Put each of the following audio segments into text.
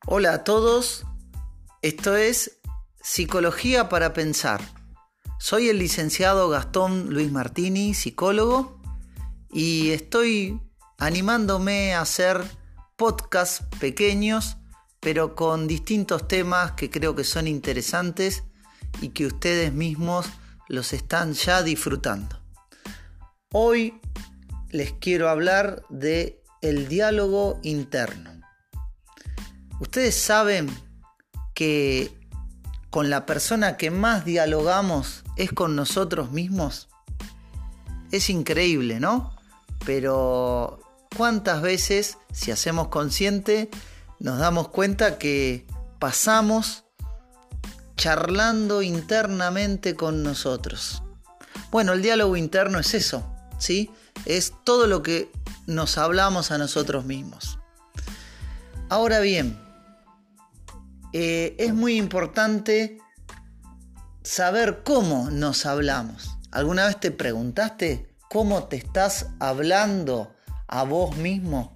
Hola a todos, esto es Psicología para Pensar. Soy el licenciado Gastón Luis Martini, psicólogo, y estoy animándome a hacer podcasts pequeños, pero con distintos temas que creo que son interesantes y que ustedes mismos los están ya disfrutando. Hoy les quiero hablar de el diálogo interno. Ustedes saben que con la persona que más dialogamos es con nosotros mismos. Es increíble, ¿no? Pero ¿cuántas veces, si hacemos consciente, nos damos cuenta que pasamos charlando internamente con nosotros? Bueno, el diálogo interno es eso, ¿sí? Es todo lo que nos hablamos a nosotros mismos. Ahora bien, es muy importante saber cómo nos hablamos. ¿Alguna vez te preguntaste cómo te estás hablando a vos mismo?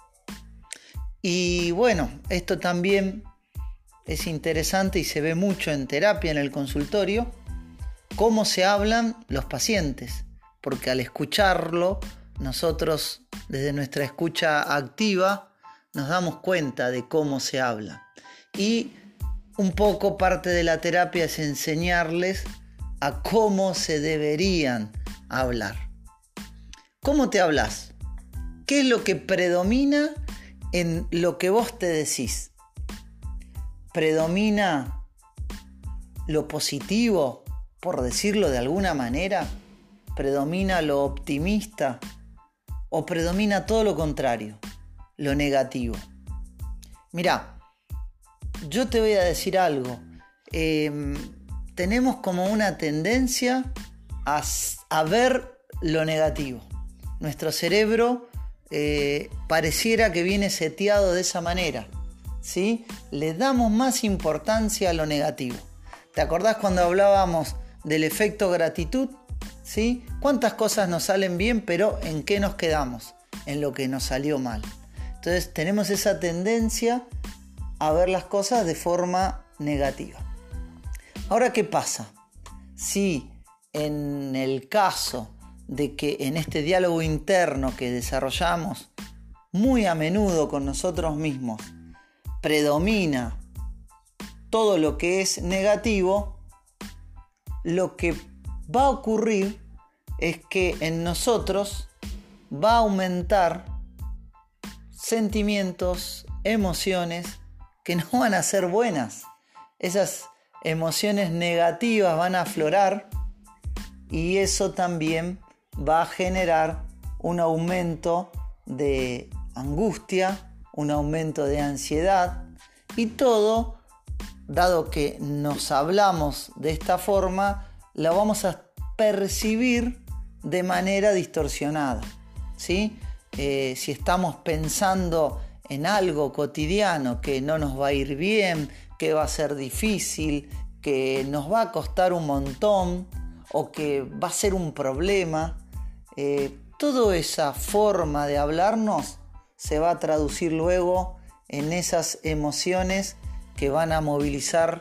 Y bueno, esto también es interesante y se ve mucho en terapia, en el consultorio, cómo se hablan los pacientes, porque al escucharlo, nosotros desde nuestra escucha activa nos damos cuenta de cómo se habla. Y un poco parte de la terapia es enseñarles a cómo se deberían hablar. ¿Cómo te hablas? ¿Qué es lo que predomina en lo que vos te decís? ¿Predomina lo positivo, por decirlo de alguna manera? ¿Predomina lo optimista? ¿O predomina todo lo contrario, lo negativo? Mirá, yo te voy a decir algo. Tenemos como una tendencia a ver lo negativo. Nuestro cerebro pareciera que viene seteado de esa manera, ¿sí? Le damos más importancia a lo negativo. ¿Te acordás cuando hablábamos del efecto gratitud? ¿Sí? ¿Cuántas cosas nos salen bien, pero en qué nos quedamos? En lo que nos salió mal. Entonces tenemos esa tendencia a ver las cosas de forma negativa. Ahora, ¿qué pasa? Si en el caso de que en este diálogo interno que desarrollamos muy a menudo con nosotros mismos predomina todo lo que es negativo, lo que va a ocurrir es que en nosotros va a aumentar sentimientos, emociones que no van a ser buenas. Esas emociones negativas van a aflorar y eso también va a generar un aumento de angustia, un aumento de ansiedad y todo, dado que nos hablamos de esta forma, lo vamos a percibir de manera distorsionada, ¿sí? Si estamos pensando en algo cotidiano que no nos va a ir bien, que va a ser difícil, que nos va a costar un montón o que va a ser un problema, toda esa forma de hablarnos se va a traducir luego en esas emociones que van a movilizar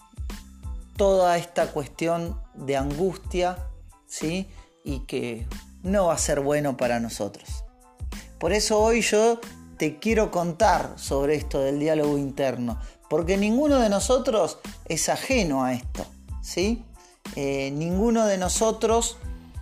toda esta cuestión de angustia, ¿sí? Y que no va a ser bueno para nosotros. Por eso hoy yo te quiero contar sobre esto del diálogo interno, porque ninguno de nosotros es ajeno a esto, ¿sí? Ninguno de nosotros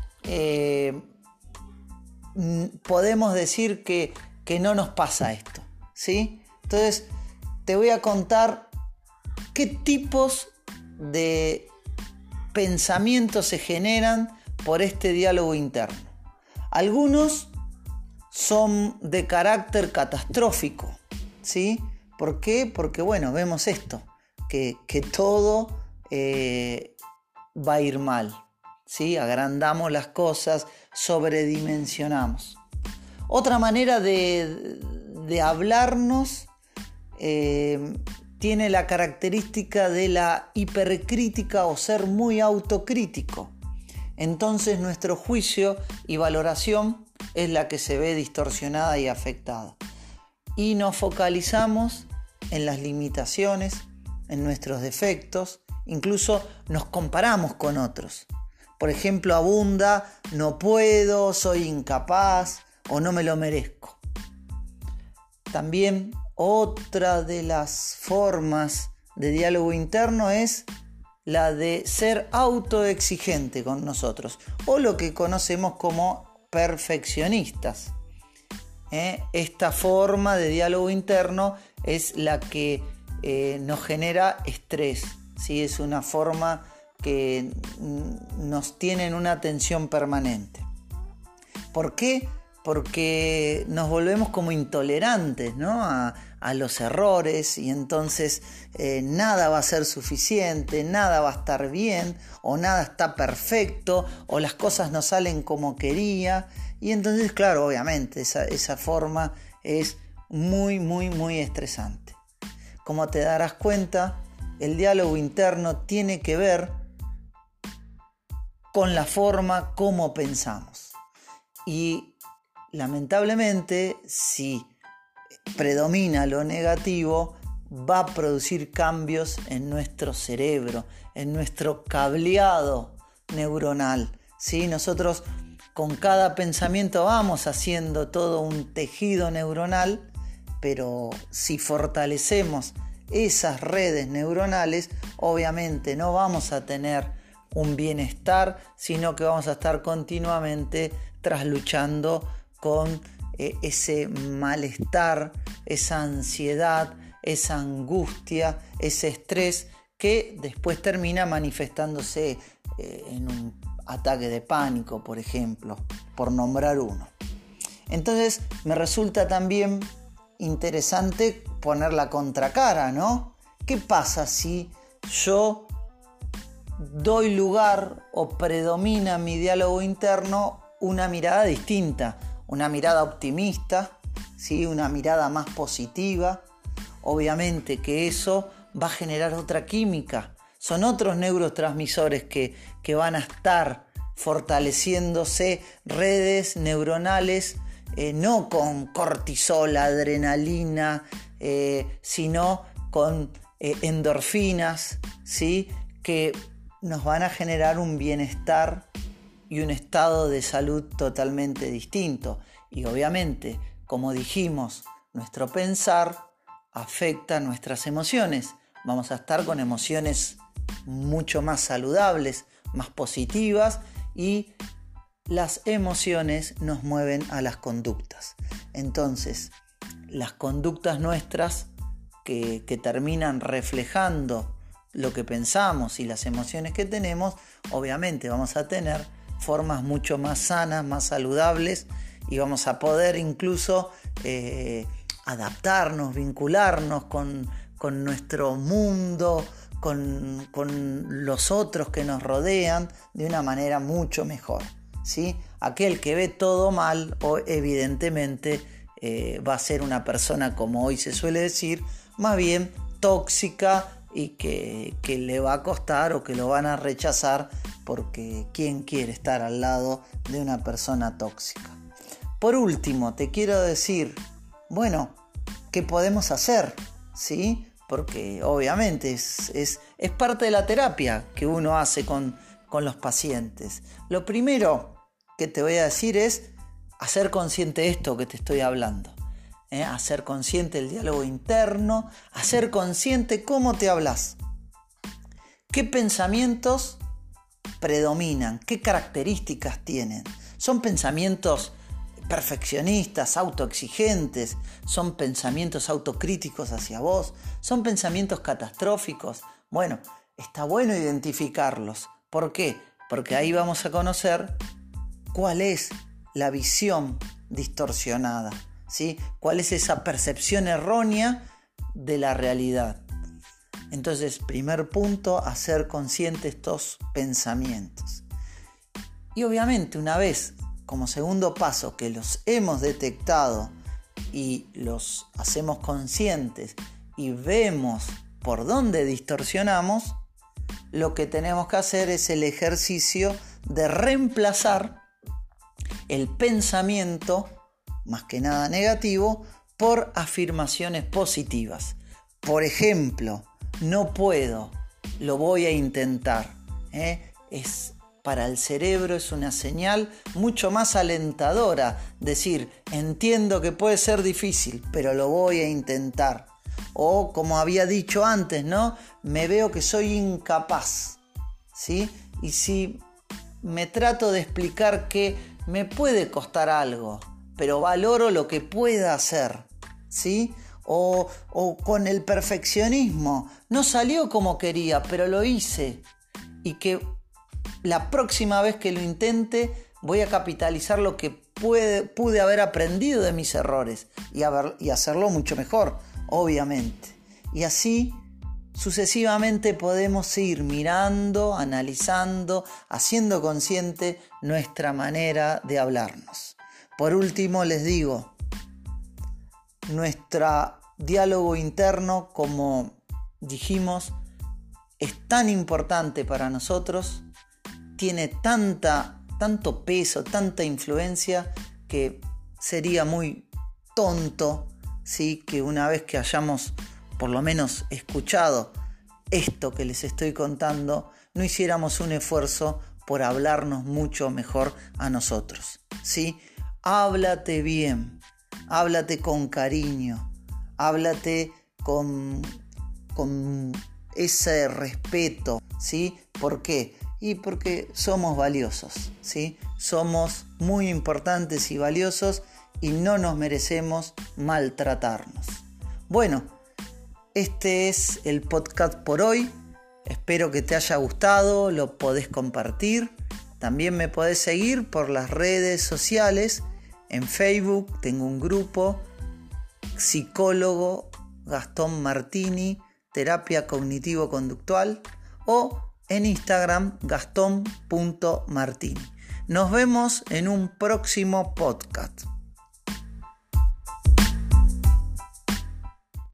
podemos decir que no nos pasa esto, ¿sí? Entonces te voy a contar qué tipos de pensamientos se generan por este diálogo interno. Algunos son de carácter catastrófico, ¿sí? ¿Por qué? Porque bueno, vemos esto, que todo va a ir mal, ¿sí? Agrandamos las cosas, sobredimensionamos. Otra manera de hablarnos tiene la característica de la hipercrítica o ser muy autocrítico. Entonces nuestro juicio y valoración es la que se ve distorsionada y afectada. Y nos focalizamos en las limitaciones, en nuestros defectos, incluso nos comparamos con otros. Por ejemplo, abunda, no puedo, soy incapaz o no me lo merezco. También otra de las formas de diálogo interno es la de ser autoexigente con nosotros, o lo que conocemos como perfeccionistas. Esta forma de diálogo interno es la que nos genera estrés, ¿sí? Es una forma que nos tiene en una tensión permanente. ¿Por qué? Porque nos volvemos como intolerantes, ¿no? a los errores, y entonces nada va a ser suficiente, nada va a estar bien, o nada está perfecto, o las cosas no salen como quería. Y entonces, claro, obviamente esa forma es muy, muy, muy estresante. Como te darás cuenta, el diálogo interno tiene que ver con la forma como pensamos. Y lamentablemente, si predomina lo negativo, va a producir cambios en nuestro cerebro, en nuestro cableado neuronal, ¿sí? Nosotros con cada pensamiento vamos haciendo todo un tejido neuronal, pero si fortalecemos esas redes neuronales, obviamente no vamos a tener un bienestar, sino que vamos a estar continuamente trasluchando con ese malestar, esa ansiedad, esa angustia, ese estrés que después termina manifestándose en un ataque de pánico, por ejemplo, por nombrar uno. Entonces me resulta también interesante poner la contracara, ¿no? ¿Qué pasa si yo doy lugar o predomina en mi diálogo interno una mirada distinta, una mirada optimista, ¿sí? Una mirada más positiva? Obviamente que eso va a generar otra química. Son otros neurotransmisores que van a estar fortaleciéndose, redes neuronales, no con cortisol, adrenalina, sino con endorfinas, ¿sí? Que nos van a generar un bienestar y un estado de salud totalmente distinto. Y obviamente, como dijimos, nuestro pensar afecta nuestras emociones. Vamos a estar con emociones mucho más saludables, más positivas, y las emociones nos mueven a las conductas. Entonces, las conductas nuestras que terminan reflejando lo que pensamos y las emociones que tenemos, obviamente vamos a tener formas mucho más sanas, más saludables, y vamos a poder incluso adaptarnos, vincularnos con nuestro mundo, con los otros que nos rodean de una manera mucho mejor, ¿sí? Aquel que ve todo mal, evidentemente va a ser una persona, como hoy se suele decir, más bien tóxica, y que le va a costar o que lo van a rechazar, porque ¿quién quiere estar al lado de una persona tóxica? Por último, te quiero decir, bueno, ¿qué podemos hacer? ¿Sí? Porque obviamente es parte de la terapia que uno hace con los pacientes. Lo primero que te voy a decir es hacer consciente de esto que te estoy hablando. Hacer consciente el diálogo interno, hacer consciente cómo te hablas, qué pensamientos predominan, qué características tienen. ¿Son pensamientos perfeccionistas, autoexigentes? ¿Son pensamientos autocríticos hacia vos? ¿Son pensamientos catastróficos? Bueno, está bueno identificarlos. ¿Por qué? Porque ahí vamos a conocer cuál es la visión distorsionada, ¿sí? ¿Cuál es esa percepción errónea de la realidad? Entonces, primer punto, hacer consciente estos pensamientos. Y obviamente, una vez, como segundo paso, que los hemos detectado y los hacemos conscientes y vemos por dónde distorsionamos, lo que tenemos que hacer es el ejercicio de reemplazar el pensamiento, más que nada negativo, por afirmaciones positivas. por ejemplo, no puedo, lo voy a intentar, para el cerebro es una señal mucho más alentadora. Decir, entiendo que puede ser difícil, pero lo voy a intentar. O como había dicho antes, ¿no? Me veo que soy incapaz, ¿sí? Y si me trato de explicar que me puede costar algo, pero valoro lo que pueda hacer, ¿sí? O con el perfeccionismo, no salió como quería, pero lo hice. Y que la próxima vez que lo intente voy a capitalizar lo que pude haber aprendido de mis errores y hacerlo mucho mejor, obviamente. Y así sucesivamente podemos ir mirando, analizando, haciendo consciente nuestra manera de hablarnos. Por último les digo, nuestro diálogo interno, como dijimos, es tan importante para nosotros, tiene tanto peso, tanta influencia, que sería muy tonto, ¿sí?, que una vez que hayamos por lo menos escuchado esto que les estoy contando, no hiciéramos un esfuerzo por hablarnos mucho mejor a nosotros, ¿sí? Háblate bien, háblate con cariño, háblate con ese respeto, ¿sí? ¿Por qué? Y porque somos valiosos, ¿sí? Somos muy importantes y valiosos y no nos merecemos maltratarnos. Bueno, este es el podcast por hoy. Espero que te haya gustado, lo podés compartir. También me podés seguir por las redes sociales. En Facebook tengo un grupo, psicólogo Gastón Martini, terapia cognitivo-conductual, o en Instagram gaston.martini. Nos vemos en un próximo podcast.